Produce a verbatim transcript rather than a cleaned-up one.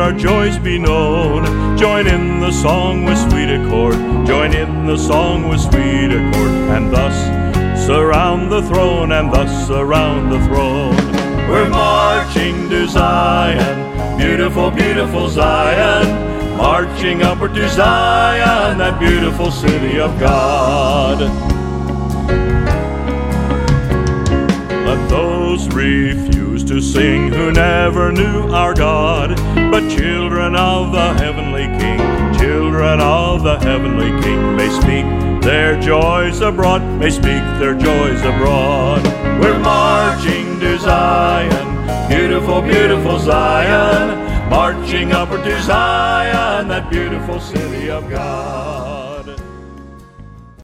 our joys be known. Join in the song with sweet accord, join in the song with sweet accord, and thus surround the throne, and thus surround the throne. We're marching to Zion, beautiful, beautiful Zion, marching upward to Zion, that beautiful city of God. Let those refuse to sing who never knew our God, but children of the heavenly King, children of the heavenly King, may speak their joys abroad, may speak their joys abroad. We're marching to Zion, beautiful, beautiful Zion, marching upward to Zion, that beautiful city of God.